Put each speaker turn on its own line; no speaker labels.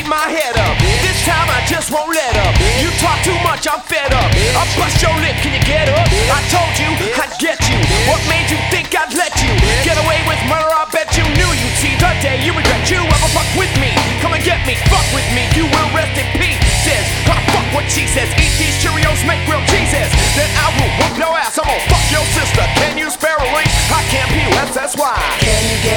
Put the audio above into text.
keep my head up. This time I just won't let up. You talk too much, I'm fed up. I'll bust your lip, can you get up? I told you I'd get you. What made you think I'd let you get away with murder? I bet you knew you'd see the day you regret you ever fuck with me. Come and get me, fuck with me, you will rest in peace. Says, I fuck what she says. Eat these Cheerios, make real cheeses. Then I will whoop your ass, I'm gonna fuck your sister. Can you spare a link? I can't PUS, that's why.